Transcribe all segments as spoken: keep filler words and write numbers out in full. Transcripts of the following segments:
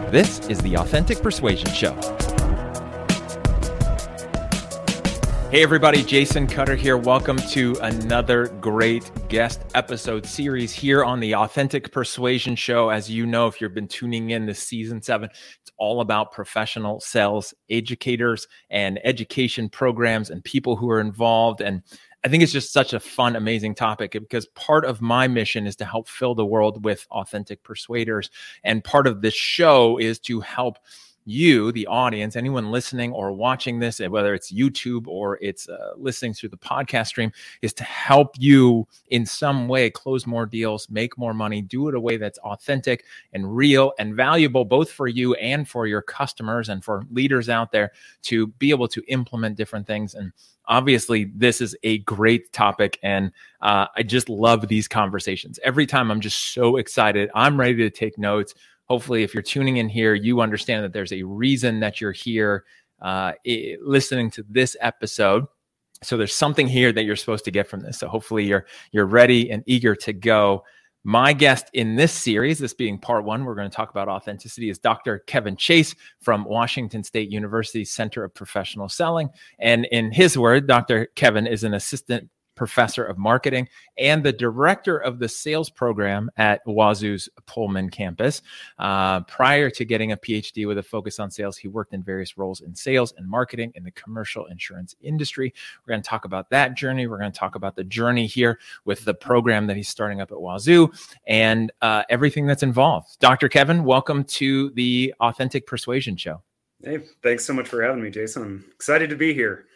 This is the Authentic Persuasion Show. Hey everybody, Jason Cutter here. Welcome to another great guest episode series here on the Authentic Persuasion Show. As you know, if you've been tuning in this season seven, it's all about professional sales educators and education programs and people who are involved. And I think it's just such a fun, amazing topic because part of my mission is to help fill the world with authentic persuaders. And part of this show is to help you, the audience, anyone listening or watching this, whether it's YouTube or it's uh, listening through the podcast stream, is to help you in some way close more deals, make more money, do it in a way that's authentic and real and valuable, both for you and for your customers and for leaders out there to be able to implement different things. And obviously, this is a great topic, and uh, I just love these conversations. Every time I'm just so excited. I'm ready to take notes. Hopefully, if you're tuning in here, you understand that there's a reason that you're here uh, I- listening to this episode. So there's something here that you're supposed to get from this. So hopefully you're you're ready and eager to go. My guest in this series, this being part one, we're going to talk about authenticity, is Doctor Kevin Chase from Washington State University Center of Professional Selling. And in his word, Doctor Kevin is an assistant professor of marketing and the director of the sales program at Wazoo's Pullman campus. Uh, prior to getting a P H D with a focus on sales, he worked in various roles in sales and marketing in the commercial insurance industry. We're going to talk about that journey. We're going to talk about the journey here with the program that he's starting up at Wazoo and uh, everything that's involved. Doctor Kevin, welcome to the Authentic Persuasion Show. Hey, thanks so much for having me, Jason. I'm excited to be here.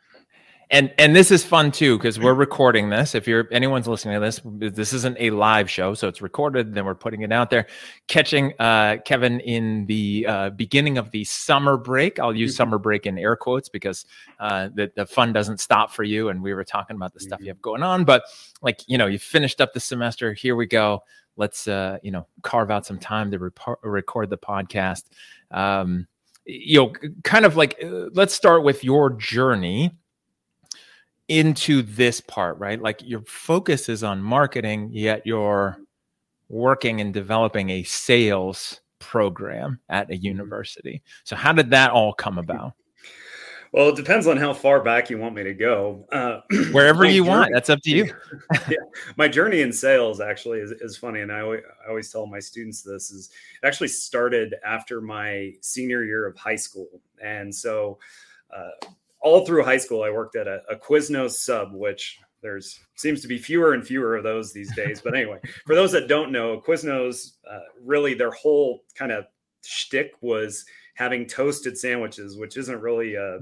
And and this is fun too, because we're recording this. If you're anyone's listening to this, this isn't a live show, so it's recorded. Then we're putting it out there. Catching uh, Kevin in the uh, beginning of the summer break. I'll use summer break in air quotes because uh, the the fun doesn't stop for you. And we were talking about the stuff you have going on, but like you know, you finished up the semester. Here we go. Let's uh, you know carve out some time to rep- record the podcast. Um, you know, kind of like uh, let's start with your journey into this part, right? Like your focus is on marketing, yet you're working and developing a sales program at a university. So how did that all come about? Well, it depends on how far back you want me to go. Uh, Wherever you journey, want, that's up to you. Yeah, my journey in sales actually is, is funny. And I always, I always tell my students this is it actually started after my senior year of high school. And so, uh, all through high school, I worked at a, a Quiznos sub, which there's seems to be fewer and fewer of those these days. But anyway, for those that don't know, Quiznos, uh, really their whole kind of shtick was having toasted sandwiches, which isn't really, a,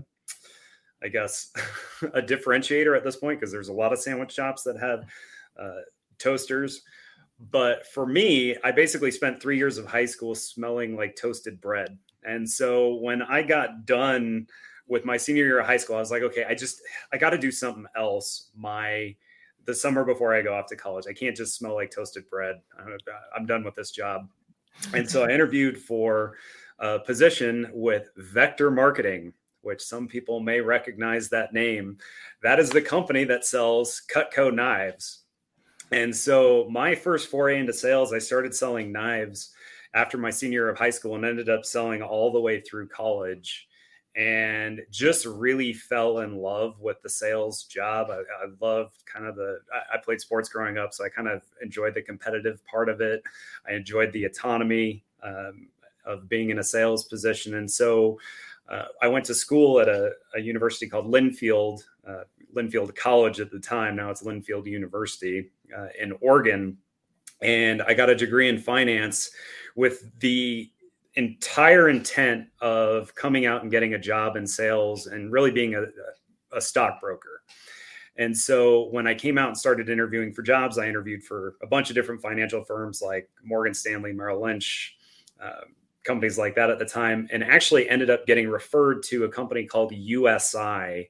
I guess, a differentiator at this point because there's a lot of sandwich shops that have uh, toasters. But for me, I basically spent three years of high school smelling like toasted bread. And so when I got done with my senior year of high school, I was like, okay, I just, I got to do something else. My, the summer before I go off to college, I can't just smell like toasted bread. I'm, I'm done with this job. And so I interviewed for a position with Vector Marketing, which some people may recognize that name. That is the company that sells Cutco knives. And so my first foray into sales, I started selling knives after my senior year of high school and ended up selling all the way through college. And just really fell in love with the sales job. I, I loved kind of the, I, I played sports growing up, so I kind of enjoyed the competitive part of it. I enjoyed the autonomy um, of being in a sales position. And so uh, I went to school at a, a university called Linfield, uh, Linfield College at the time. Now it's Linfield University uh, in Oregon. And I got a degree in finance with the entire intent of coming out and getting a job in sales and really being a, a stockbroker. And so when I came out and started interviewing for jobs, I interviewed for a bunch of different financial firms like Morgan Stanley, Merrill Lynch, uh, companies like that at the time, and actually ended up getting referred to a company called U S I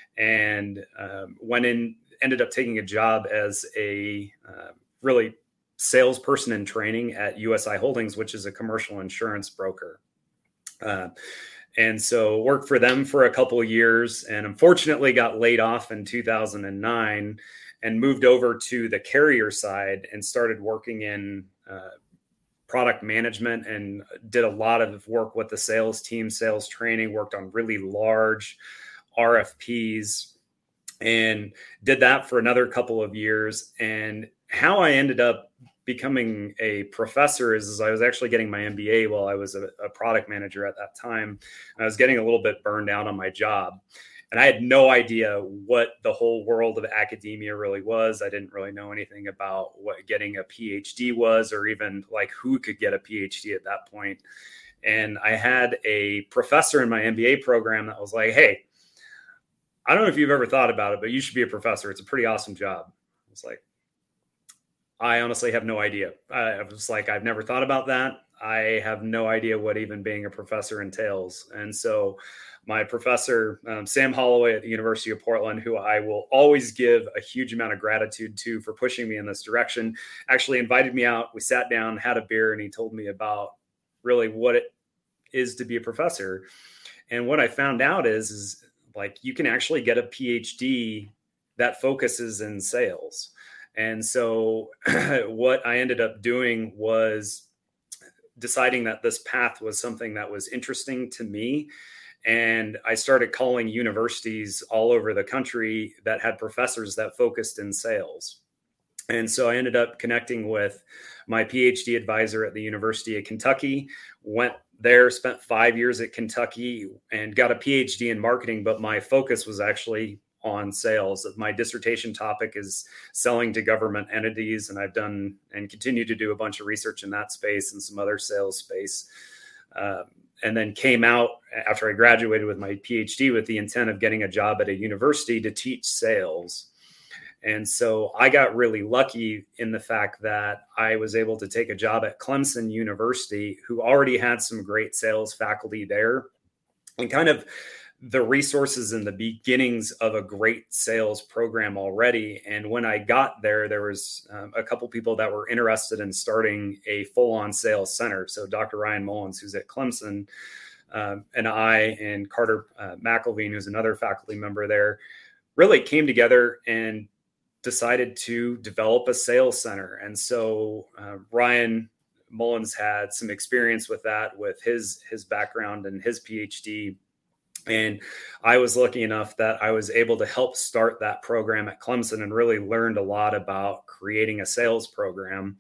and um, went in, ended up taking a job as a uh, really salesperson in training at U S I Holdings, which is a commercial insurance broker. Uh, and so worked for them for a couple of years and unfortunately got laid off in two thousand nine and moved over to the carrier side and started working in uh, product management and did a lot of work with the sales team, sales training, worked on really large R F Ps, and did that for another couple of years. And how I ended up becoming a professor is, is I was actually getting my M B A while I was a, a product manager at that time. I was getting a little bit burned out on my job. And I had no idea what the whole world of academia really was. I didn't really know anything about what getting a P H D was, or even like who could get a P H D at that point. And I had a professor in my M B A program that was like, hey, I don't know if you've ever thought about it, but you should be a professor. It's a pretty awesome job. I was like, I honestly have no idea. I was like, I've never thought about that. I have no idea what even being a professor entails. And so my professor, um, Sam Holloway at the University of Portland, who I will always give a huge amount of gratitude to for pushing me in this direction, actually invited me out. We sat down, had a beer, and he told me about really what it is to be a professor. And what I found out is, is like, you can actually get a P H D that focuses in sales. And so what I ended up doing was deciding that this path was something that was interesting to me. And I started calling universities all over the country that had professors that focused in sales. And so I ended up connecting with my P H D advisor at the University of Kentucky, went there, spent five years at Kentucky, and got a P H D in marketing. But my focus was actually on sales. My dissertation topic is selling to government entities. And I've done and continue to do a bunch of research in that space and some other sales space. Um, and then came out after I graduated with my P H D with the intent of getting a job at a university to teach sales. And so I got really lucky in the fact that I was able to take a job at Clemson University, who already had some great sales faculty there, and kind of the resources and the beginnings of a great sales program already. And when I got there, there was um, a couple people that were interested in starting a full-on sales center. So Doctor Ryan Mullins, who's at Clemson, um, and I and Carter uh, McElveen, who's another faculty member there, really came together and decided to develop a sales center. And so uh, Ryan Mullins had some experience with that, with his his background and his P H D. And I was lucky enough that I was able to help start that program at Clemson and really learned a lot about creating a sales program.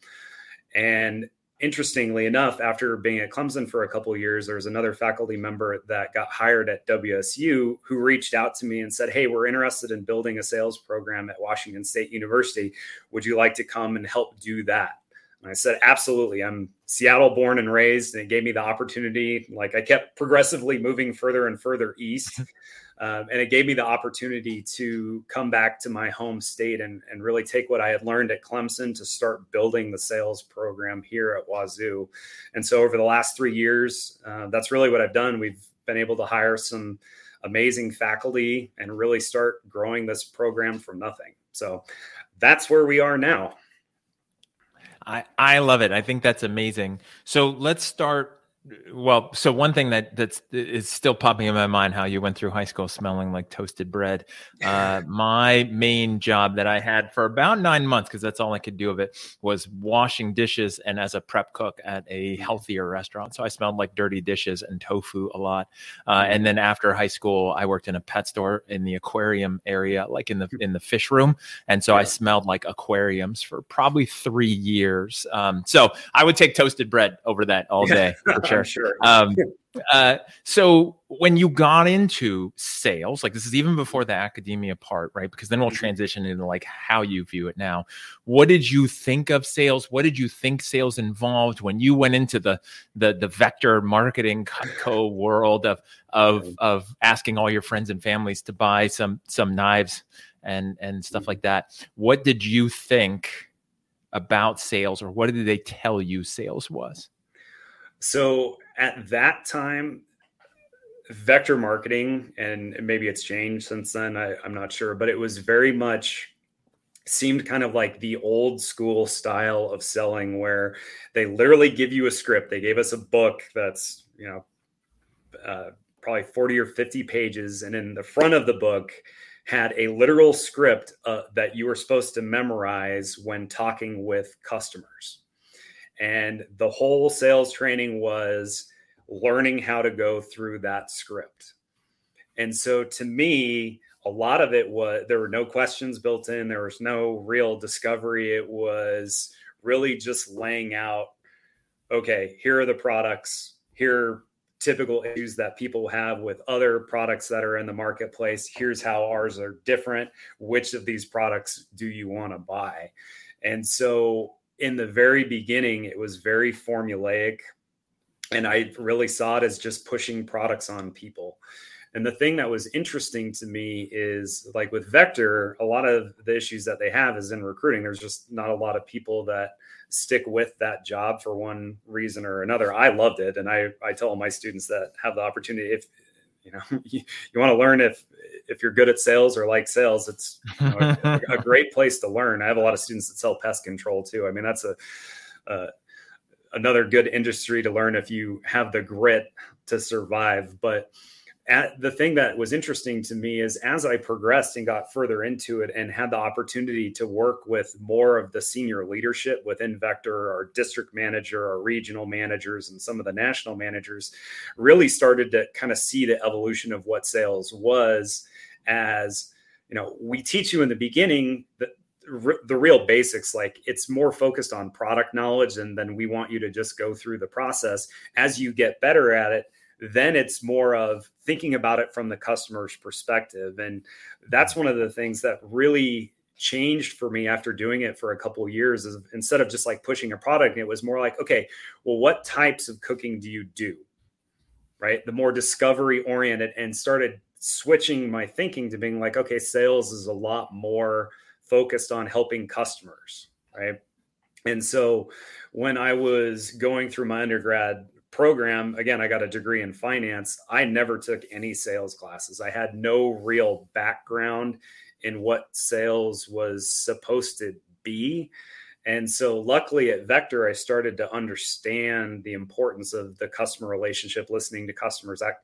And interestingly enough, after being at Clemson for a couple of years, there was another faculty member that got hired at W S U who reached out to me and said, hey, we're interested in building a sales program at Washington State University. Would you like to come and help do that? And I said, absolutely. I'm Seattle born and raised, and it gave me the opportunity. Like, I kept progressively moving further and further east. Um, and it gave me the opportunity to come back to my home state and, and really take what I had learned at Clemson to start building the sales program here at Wazoo. And so over the last three years, uh, that's really what I've done. We've been able to hire some amazing faculty and really start growing this program from nothing. So that's where we are now. I, I love it. I think that's amazing. So let's start. Well, so one thing that that's is still popping in my mind, how you went through high school smelling like toasted bread. Uh, my main job that I had for about nine months, because that's all I could do of it, was washing dishes and as a prep cook at a healthier restaurant. So I smelled like dirty dishes and tofu a lot. Uh, and then after high school, I worked in a pet store in the aquarium area, like in the in the fish room. And so I smelled like aquariums for probably three years. Um, so I would take toasted bread over that all day. For sure. I'm sure. Um, uh, so when you got into sales, like this is even before the academia part, right? Because then we'll transition into like how you view it now. What did you think of sales? What did you think sales involved when you went into the the the vector marketing Cutco world of of of asking all your friends and families to buy some some knives and and stuff like that? What did you think about sales, or what did they tell you sales was? So at that time, vector marketing, and maybe it's changed since then, I, I'm not sure, but it was very much seemed kind of like the old school style of selling, where they literally give you a script. They gave us a book that's, you know, uh, probably forty or fifty pages. And in the front of the book had a literal script uh, that you were supposed to memorize when talking with customers. And the whole sales training was learning how to go through that script. And so to me, a lot of it was, there were no questions built in. There was no real discovery. It was really just laying out, okay, here are the products, here are typical issues that people have with other products that are in the marketplace. Here's how ours are different. Which of these products do you want to buy? And so in the very beginning, it was very formulaic. And I really saw it as just pushing products on people. And the thing that was interesting to me is, like with Vector, a lot of the issues that they have is in recruiting. There's just not a lot of people that stick with that job for one reason or another. I loved it. And I, I tell my students that have the opportunity, if you know, you, you want to learn if, if you're good at sales or like sales, it's you know, a, a great place to learn. I have a lot of students that sell pest control too. I mean, that's a, uh, another good industry to learn if you have the grit to survive. But At, the thing that was interesting to me is, as I progressed and got further into it and had the opportunity to work with more of the senior leadership within Vector, our district manager, our regional managers, and some of the national managers, really started to kind of see the evolution of what sales was. As you know, we teach you in the beginning that the real basics, like it's more focused on product knowledge, and then we want you to just go through the process. As you get better at it, then it's more of thinking about it from the customer's perspective. And that's one of the things that really changed for me after doing it for a couple of years, is instead of just like pushing a product, it was more like, okay, well, what types of cooking do you do? Right. The more discovery oriented, and started switching my thinking to being like, okay, sales is a lot more focused on helping customers. Right. And so when I was going through my undergrad program, again, I got a degree in finance. I never took any sales classes. I had no real background in what sales was supposed to be. And so luckily at Vector, I started to understand the importance of the customer relationship, listening to customers, that,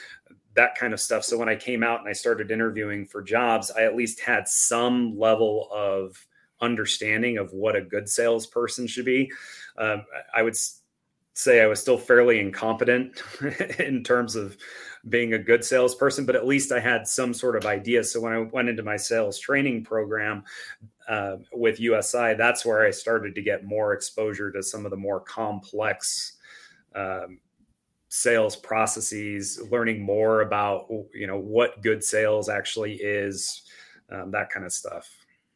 that kind of stuff. So when I came out and I started interviewing for jobs, I at least had some level of understanding of what a good salesperson should be. Um, I would say I was still fairly incompetent in terms of being a good salesperson, but at least I had some sort of idea. So when I went into my sales training program uh, with U S I, that's where I started to get more exposure to some of the more complex um, sales processes, learning more about, you know, what good sales actually is, um, that kind of stuff.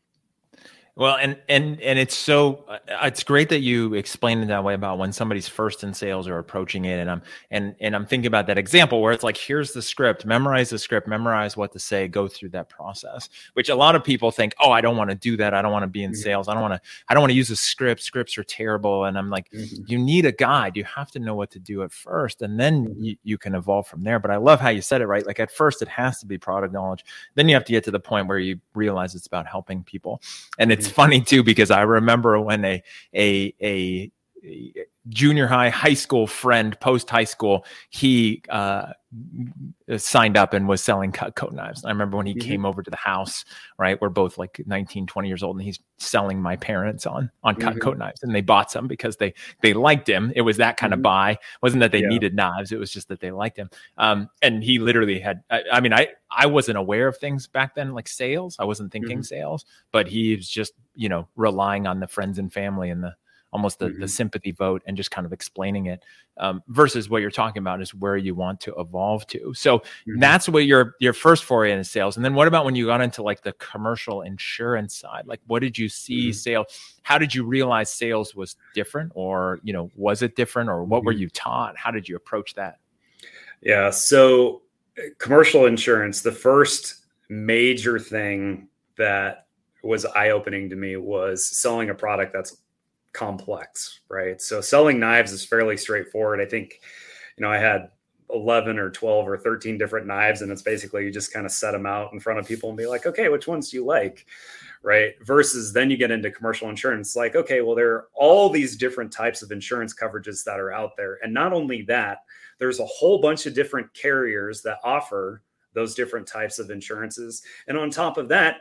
Well, and and and it's so uh, it's great that you explained it that way about when somebody's first in sales or approaching it. And I'm and and I'm thinking about that example where it's like, here's the script, memorize the script, memorize what to say, go through that process. Which a lot of people think, oh, I don't want to do that. I don't want to be in mm-hmm. sales. I don't want to. I don't want to use a script. Scripts are terrible. And I'm like, mm-hmm. you need a guide. You have to know what to do at first, and then mm-hmm. you, you can evolve from there. But I love how you said it, right? Like at first, it has to be product knowledge. Then you have to get to the point where you realize it's about helping people, and it's funny too, because I remember when a, a, a, a junior high, high school friend, post high school, he uh, signed up and was selling Cutco knives. I remember when he mm-hmm. came over to the house, right? We're both like nineteen, twenty years old, and he's selling my parents on, on mm-hmm. Cutco knives. And they bought some because they, they liked him. It was that kind mm-hmm. of buy. It wasn't that they yeah. needed knives. It was just that they liked him. Um, and he literally had, I, I mean, I, I wasn't aware of things back then, like sales. I wasn't thinking mm-hmm. sales, but he was just, you know, relying on the friends and family and the, almost the, mm-hmm. the sympathy vote, and just kind of explaining it, um, versus what you're talking about is where you want to evolve to. So mm-hmm. that's what your, your first foray into sales. And then what about when you got into like the commercial insurance side? Like, what did you see mm-hmm. sales? How did you realize sales was different, or, you know, was it different, or what mm-hmm. were you taught? How did you approach that? Yeah. So commercial insurance, the first major thing that was eye-opening to me was selling a product that's complex, right? So selling knives is fairly straightforward. I think, you know, I had eleven or twelve or thirteen different knives, and it's basically you just kind of set them out in front of people and be like, okay, which ones do you like? Right. Versus then you get into commercial insurance, like, okay, well, there are all these different types of insurance coverages that are out there. And not only that, there's a whole bunch of different carriers that offer those different types of insurances. And on top of that,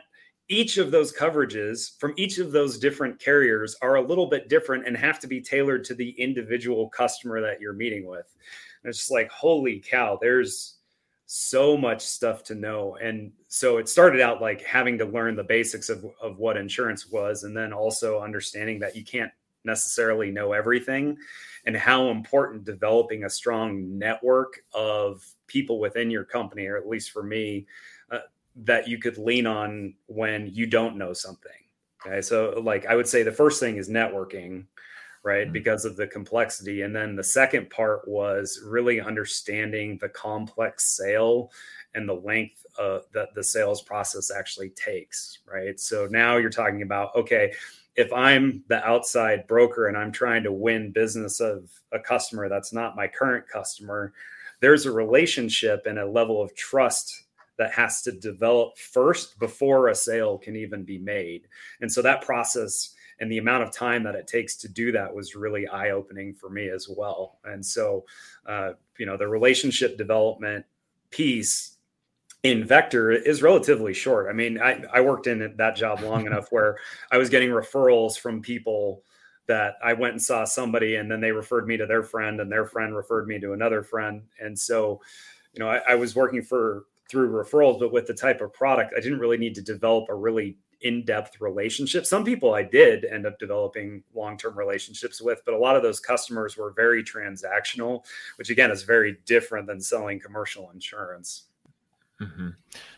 each of those coverages from each of those different carriers are a little bit different and have to be tailored to the individual customer that you're meeting with. And it's just like, holy cow, there's so much stuff to know. And so it started out like having to learn the basics of, of what insurance was, and then also understanding that you can't necessarily know everything, and how important developing a strong network of people within your company, or at least for me, uh, that you could lean on when you don't know something. Okay. So like, I would say the first thing is networking, right? Mm-hmm. Because of the complexity. And then the second part was really understanding the complex sale and the length uh, that the sales process actually takes, right? So now you're talking about, okay, if I'm the outside broker and I'm trying to win business of a customer that's not my current customer, there's a relationship and a level of trust that has to develop first before a sale can even be made. And so that process and the amount of time that it takes to do that was really eye-opening for me as well. And so, uh, you know, the relationship development piece in Vector is relatively short. I mean, I, I worked in that job long enough where I was getting referrals from people that I went and saw somebody, and then they referred me to their friend, and their friend referred me to another friend. And so, you know, I, I was working for through referrals, but with the type of product, I didn't really need to develop a really in-depth relationship. Some people I did end up developing long-term relationships with, but a lot of those customers were very transactional, which again is very different than selling commercial insurance. Mm-hmm.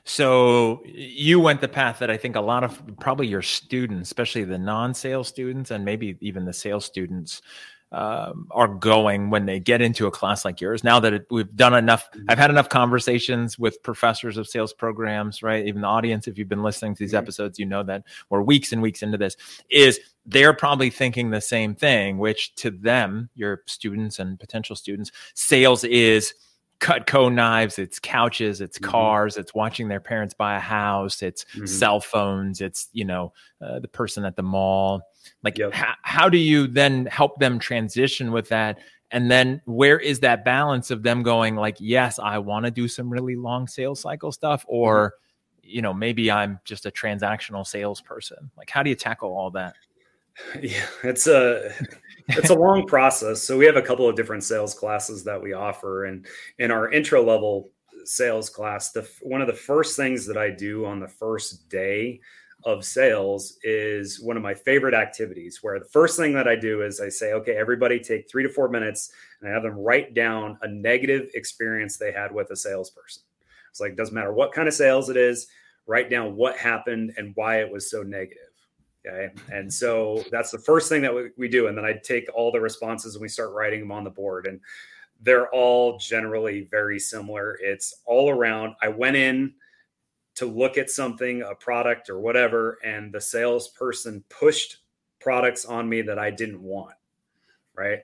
So you went the path that I think a lot of probably your students, especially the non-sales students and maybe even the sales students, um, are going when they get into a class like yours. Now that it, we've done enough, I've had enough conversations with professors of sales programs, right? Even the audience, if you've been listening to these episodes, you know that we're weeks and weeks into this, is they're probably thinking the same thing, which to them, your students and potential students, sales is Cutco knives, it's couches, it's cars, mm-hmm. it's watching their parents buy a house, it's mm-hmm. cell phones, it's, you know, uh, the person at the mall. Like, yep. how, how do you then help them transition with that? And then where is that balance of them going like, yes, I want to do some really long sales cycle stuff, or, mm-hmm. you know, maybe I'm just a transactional salesperson. Like, how do you tackle all that? Yeah, it's a it's a long process. So we have a couple of different sales classes that we offer, and in our intro level sales class, the one of the first things that I do on the first day of sales is one of my favorite activities, where the first thing that I do is I say, okay, everybody take three to four minutes and I have them write down a negative experience they had with a salesperson. It's like, doesn't matter what kind of sales it is, write down what happened and why it was so negative. Okay. And so that's the first thing that we, we do. And then I take all the responses and we start writing them on the board, and they're all generally very similar. It's all around, I went in to look at something, a product or whatever, and the salesperson pushed products on me that I didn't want. Right.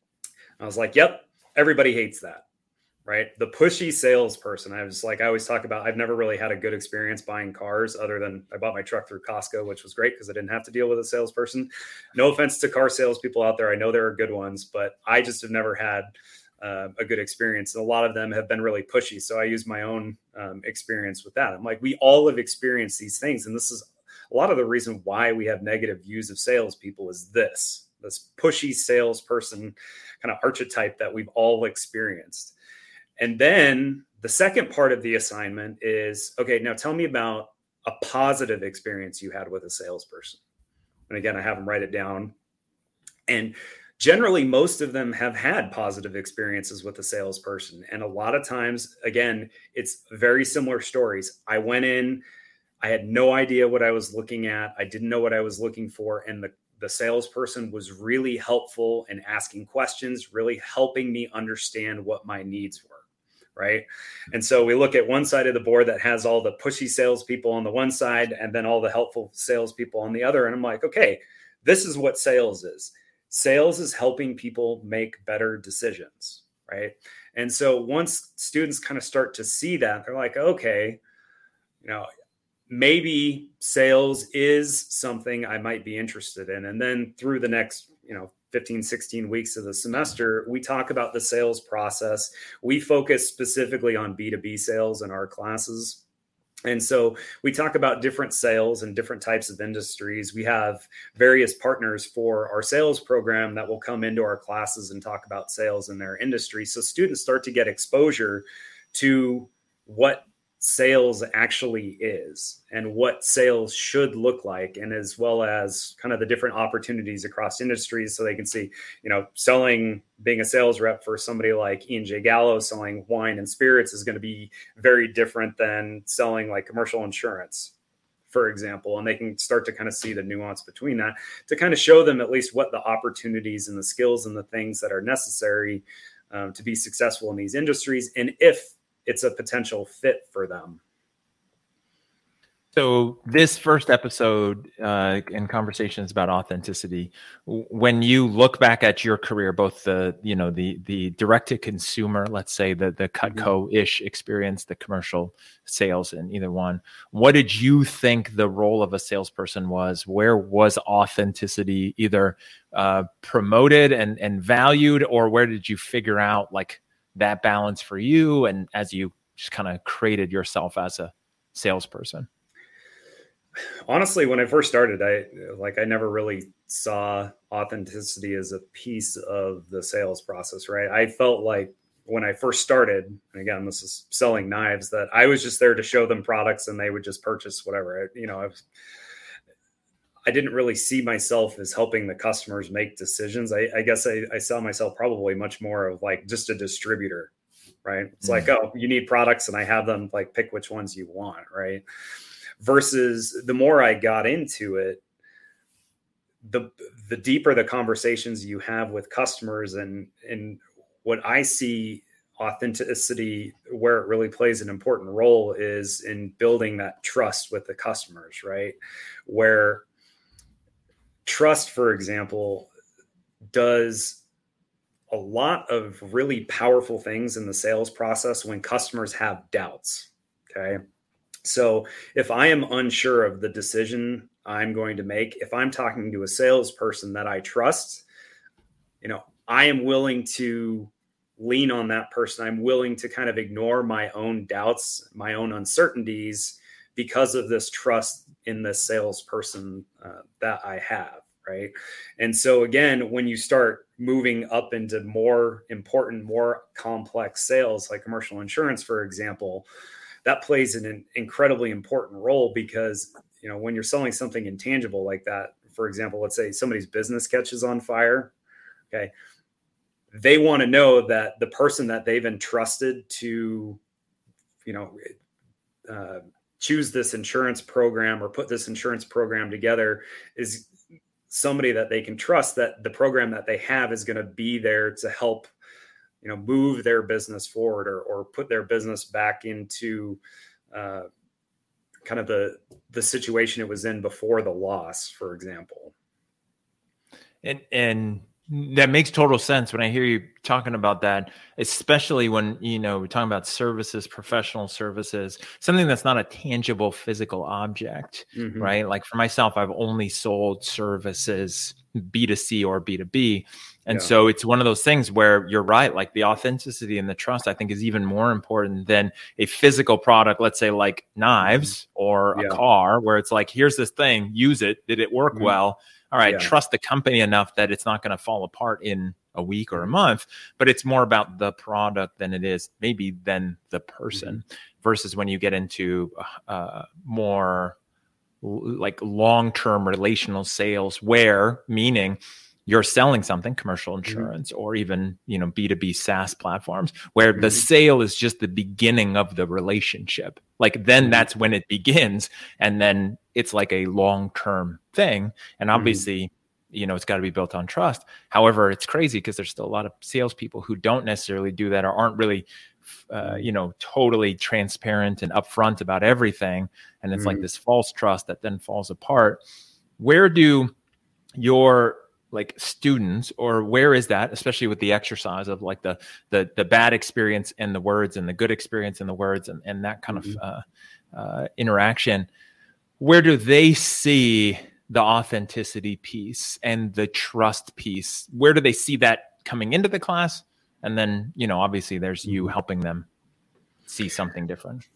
I was like, yep, everybody hates that. Right. The pushy salesperson. I was like, I always talk about, I've never really had a good experience buying cars, other than I bought my truck through Costco, which was great because I didn't have to deal with a salesperson. No offense to car salespeople out there. I know there are good ones, but I just have never had uh, a good experience. And a lot of them have been really pushy. So I use my own um, experience with that. I'm like, we all have experienced these things. And this is a lot of the reason why we have negative views of salespeople is this, this pushy salesperson kind of archetype that we've all experienced. And then the second part of the assignment is, okay, now tell me about a positive experience you had with a salesperson. And again, I have them write it down. And generally, most of them have had positive experiences with a salesperson. And a lot of times, again, it's very similar stories. I went in, I had no idea what I was looking at. I didn't know what I was looking for. And the The salesperson was really helpful in asking questions, really helping me understand what my needs were. Right. And so we look at one side of the board that has all the pushy salespeople on the one side, and then all the helpful salespeople on the other. And I'm like, okay, this is what sales is. Sales is helping people make better decisions. Right. And so once students kind of start to see that, they're like, okay, you know, maybe sales is something I might be interested in. And then through the next, you know, fifteen, sixteen weeks of the semester, we talk about the sales process. We focus specifically on B two B sales in our classes. And so we talk about different sales and different types of industries. We have various partners for our sales program that will come into our classes and talk about sales in their industry. So students start to get exposure to what sales actually is and what sales should look like, and as well as kind of the different opportunities across industries. So they can see, you know, selling, being a sales rep for somebody like Ian J. Gallo selling wine and spirits is going to be very different than selling like commercial insurance, for example. And they can start to kind of see the nuance between that to kind of show them at least what the opportunities and the skills and the things that are necessary um, to be successful in these industries, and if it's a potential fit for them. So this first episode uh, in conversations about authenticity, when you look back at your career, both the, you know, the, the direct to consumer, let's say the, the Cutco-ish experience, the commercial sales in either one, what did you think the role of a salesperson was? Where was authenticity either uh, promoted and, and valued, or where did you figure out like that balance for you, and as you just kind of created yourself as a salesperson? Honestly, when I first started, I like I never really saw authenticity as a piece of the sales process, right? I felt like when I first started, and again, this is selling knives, that I was just there to show them products and they would just purchase whatever. You know, I was, I didn't really see myself as helping the customers make decisions. I, I guess I, I saw myself probably much more of like just a distributor, right? It's mm-hmm. like, oh, you need products and I have them, like pick which ones you want, right? Versus the more I got into it, the the deeper the conversations you have with customers, and and what I see authenticity, where it really plays an important role, is in building that trust with the customers, right? Where trust, for example, does a lot of really powerful things in the sales process when customers have doubts. Okay. So if I am unsure of the decision I'm going to make, if I'm talking to a salesperson that I trust, you know, I am willing to lean on that person. I'm willing to kind of ignore my own doubts, my own uncertainties, because of this trust in this salesperson uh, that I have, right? And so again, when you start moving up into more important, more complex sales, like commercial insurance, for example, that plays an incredibly important role, because, you know, when you're selling something intangible like that, for example, let's say somebody's business catches on fire, okay, they want to know that the person that they've entrusted to, you know, uh, choose this insurance program or put this insurance program together is somebody that they can trust, that the program that they have is going to be there to help, you know, move their business forward, or, or put their business back into uh, kind of the, the situation it was in before the loss, for example. And, and that makes total sense when I hear you talking about that, especially when, you know, we're talking about services, professional services, something that's not a tangible physical object, mm-hmm. right? Like for myself, I've only sold services B to C or B to B. And yeah. so it's one of those things where you're right. Like the authenticity and the trust, I think, is even more important than a physical product, let's say like knives or yeah. a car, where it's like, here's this thing, use it. Did it work mm-hmm. well? All right, yeah. trust the company enough that it's not going to fall apart in a week or a month, but it's more about the product than it is maybe than the person, mm-hmm. versus when you get into uh, more like long-term relational sales, where meaning you're selling something, commercial insurance, mm-hmm. or even, you know, B to B SaaS platforms, where mm-hmm. the sale is just the beginning of the relationship. Like then mm-hmm. that's when it begins. And then it's like a long-term thing. And obviously, mm-hmm. you know, it's got to be built on trust. However, it's crazy because there's still a lot of salespeople who don't necessarily do that, or aren't really, uh, you know, totally transparent and upfront about everything. And it's mm-hmm. like this false trust that then falls apart. Where do your like students, or where is that, especially with the exercise of like the the the bad experience in the words and the good experience in the words, and, and that kind mm-hmm. of uh, uh, interaction, where do they see the authenticity piece and the trust piece? Where do they see that coming into the class? And then, you know, obviously there's you helping them see something different.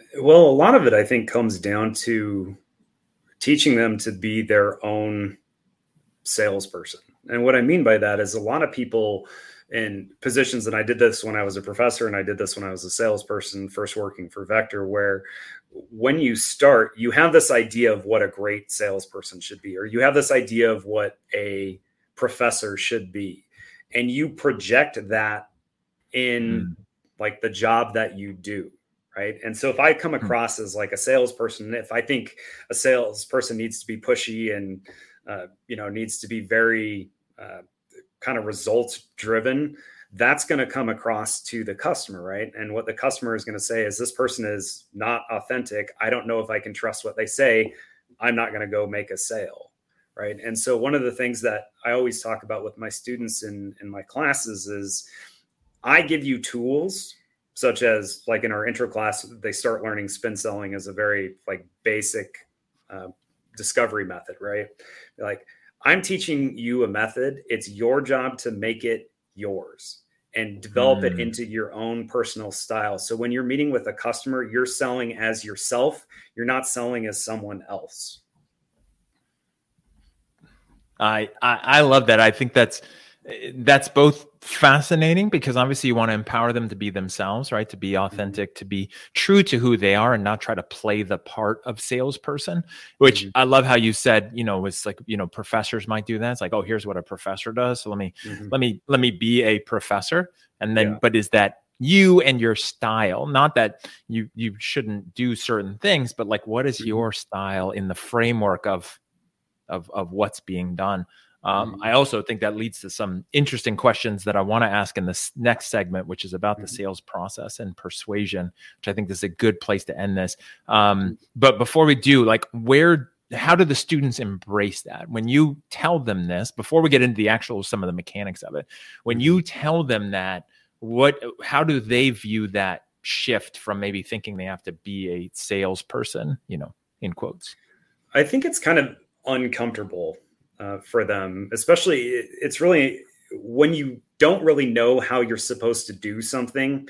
Well, a lot of it, I think, comes down to teaching them to be their own salesperson. And what I mean by that is a lot of people in positions, and I did this when I was a professor, and I did this when I was a salesperson, first working for Vector, where when you start, you have this idea of what a great salesperson should be, or you have this idea of what a professor should be. And you project that in mm. like the job that you do. Right. And so if I come across as like a salesperson, if I think a salesperson needs to be pushy and, uh, you know, needs to be very uh, kind of results driven, that's going to come across to the customer. Right. And what the customer is going to say is, this person is not authentic. I don't know if I can trust what they say. I'm not going to go make a sale. Right. And so one of the things that I always talk about with my students in, in my classes is I give you tools, such as like in our intro class, they start learning spin selling as a very like basic uh, discovery method, right? Like, I'm teaching you a method. It's your job to make it yours and develop mm. it into your own personal style. So when you're meeting with a customer, you're selling as yourself. You're not selling as someone else. I, I, I love that. I think that's, that's both fascinating, because obviously you want to empower them to be themselves, right? To be authentic, to be true to who they are, and not try to play the part of salesperson, which mm-hmm. I love how you said, you know, it's like, you know, professors might do that. It's like, oh, here's what a professor does. So let me, mm-hmm. let me, let me be a professor. And then, yeah. but is that you and your style? Not that you, you shouldn't do certain things, but like, what is mm-hmm. your style in the framework of, of, of what's being done? Um, I also think that leads to some interesting questions that I want to ask in this next segment, which is about the sales process and persuasion, which I think is a good place to end this. Um, but before we do, like, where, how do the students embrace that? When you tell them this, before we get into the actual, some of the mechanics of it, when you tell them that, what, how do they view that shift from maybe thinking they have to be a salesperson, you know, in quotes? I think it's kind of uncomfortable. Uh, for them, especially, it's really when you don't really know how you're supposed to do something.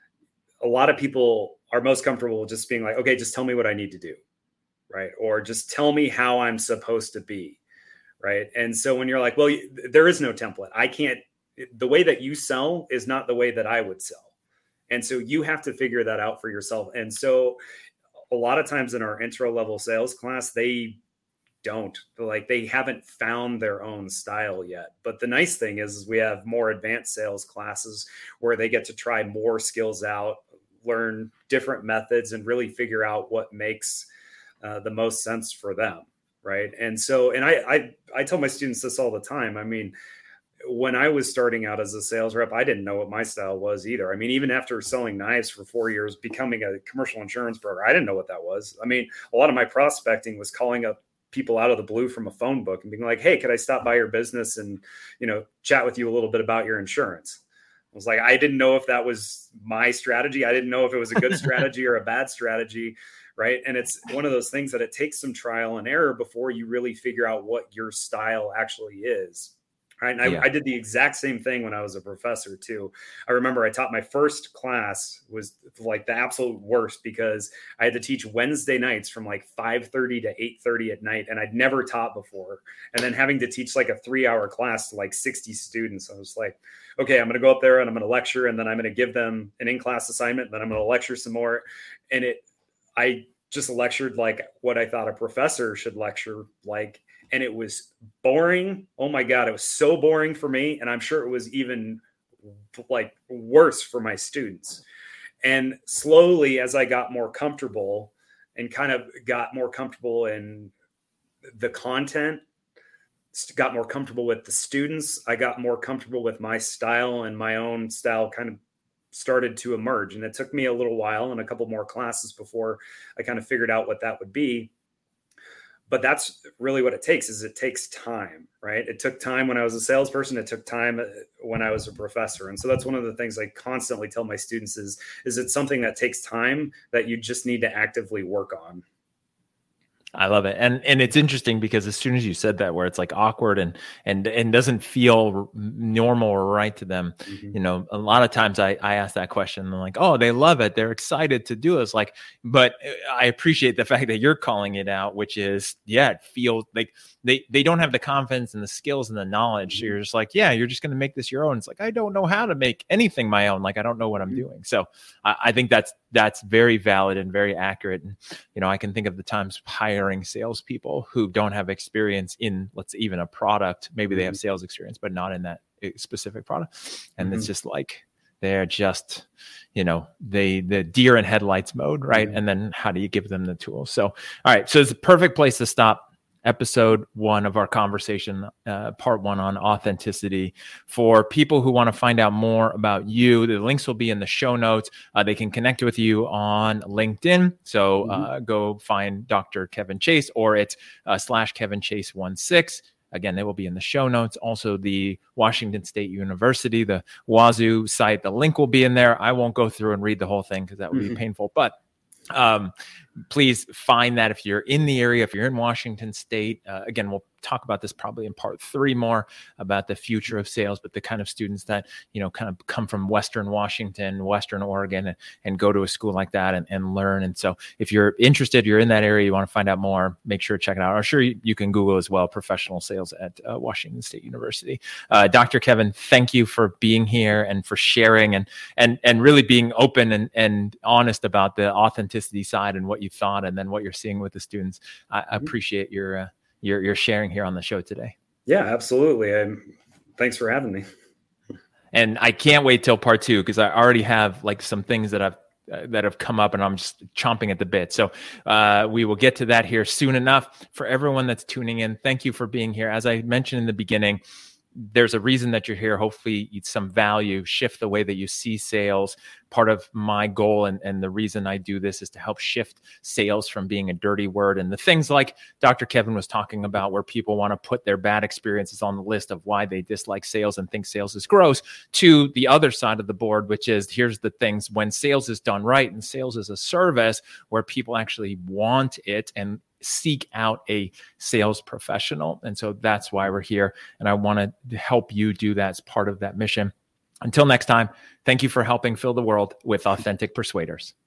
A lot of people are most comfortable just being like, okay, just tell me what I need to do. Right. Or just tell me how I'm supposed to be. Right. And so when you're like, well, there is no template. I can't, the way that you sell is not the way that I would sell. And so you have to figure that out for yourself. And so a lot of times in our intro level sales class, they don't like, they haven't found their own style yet. But the nice thing is, is we have more advanced sales classes where they get to try more skills out, learn different methods, and really figure out what makes uh, the most sense for them. Right. And so, and I, I, I tell my students this all the time. I mean, when I was starting out as a sales rep, I didn't know what my style was either. I mean, even after selling knives for four years, becoming a commercial insurance broker, I didn't know what that was. I mean, a lot of my prospecting was calling up people out of the blue from a phone book and being like, hey, could I stop by your business and, you know, chat with you a little bit about your insurance? I was like, I didn't know if that was my strategy. I didn't know if it was a good strategy or a bad strategy. Right. And it's one of those things that it takes some trial and error before you really figure out what your style actually is. Right. And I, yeah. I did the exact same thing when I was a professor too. I remember I taught my first class was like the absolute worst, because I had to teach Wednesday nights from like five thirty to eight thirty at night. And I'd never taught before. And then having to teach like a three hour class to like sixty students. I was like, okay, I'm going to go up there and I'm going to lecture, and then I'm going to give them an in-class assignment. And then I'm going to lecture some more. And it, I just lectured like what I thought a professor should lecture like. And it was boring. Oh my God, it was so boring for me. And I'm sure it was even like worse for my students. And slowly, as I got more comfortable and kind of got more comfortable in the content, got more comfortable with the students, I got more comfortable with my style, and my own style kind of started to emerge. And it took me a little while and a couple more classes before I kind of figured out what that would be. But that's really what it takes, is it takes time, right? It took time when I was a salesperson. It took time when I was a professor. And so that's one of the things I constantly tell my students is, is it's something that takes time that you just need to actively work on. I love it. And and it's interesting because as soon as you said that, where it's like awkward and and and doesn't feel normal or right to them, mm-hmm. you know, a lot of times I, I ask that question and I'm like, oh, they love it. They're excited to do this. Like, but I appreciate the fact that you're calling it out, which is, yeah, it feels like they, they don't have the confidence and the skills and the knowledge. Mm-hmm. So you're just like, yeah, you're just going to make this your own. It's like, I don't know how to make anything my own. Like, I don't know what I'm mm-hmm. doing. So I, I think that's, that's very valid and very accurate. And, you know, I can think of the times hiring salespeople who don't have experience in, let's say, even a product. Maybe mm-hmm. they have sales experience, but not in that specific product. And mm-hmm. it's just like, they're just, you know, they, the deer in headlights mode, right? Mm-hmm. And then how do you give them the tools? So, all right. So it's a perfect place to stop. Episode one of our conversation, uh, part one on authenticity. For people who want to find out more about you, the links will be in the show notes. Uh, they can connect with you on LinkedIn. So mm-hmm. uh, go find Doctor Kevin Chase, or it's uh, slash Kevin Chase one six. Again, they will be in the show notes. Also, the Washington State University, the Wazoo site, the link will be in there. I won't go through and read the whole thing because that would mm-hmm. be painful, but um, please find that if you're in the area, if you're in Washington State. Uh, again, we'll talk about this probably in part three more about the future of sales, but the kind of students that, you know, kind of come from Western Washington, Western Oregon, and, and go to a school like that and, and learn. And so if you're interested, you're in that area, you want to find out more, make sure to check it out. I'm sure you, you can Google as well, professional sales at uh, Washington State University. Uh, Doctor Kevin, thank you for being here and for sharing and, and, and really being open and, and honest about the authenticity side and what you thought, and then what you're seeing with the students. I, I appreciate your, uh, your, your sharing here on the show today. Yeah, absolutely. And thanks for having me. And I can't wait till part two, because I already have like some things that I've uh, that have come up and I'm just chomping at the bit. So uh, we will get to that here soon enough. For everyone that's tuning in, thank you for being here. As I mentioned in the beginning, there's a reason that you're here. Hopefully it's some value, shift the way that you see sales. Part of my goal and, and the reason I do this is to help shift sales from being a dirty word, and the things like Doctor Kevin was talking about, where people want to put their bad experiences on the list of why they dislike sales and think sales is gross, to the other side of the board, which is here's the things when sales is done right and sales is a service where people actually want it and seek out a sales professional. And so that's why we're here. And I want to help you do that as part of that mission. Until next time, thank you for helping fill the world with authentic persuaders.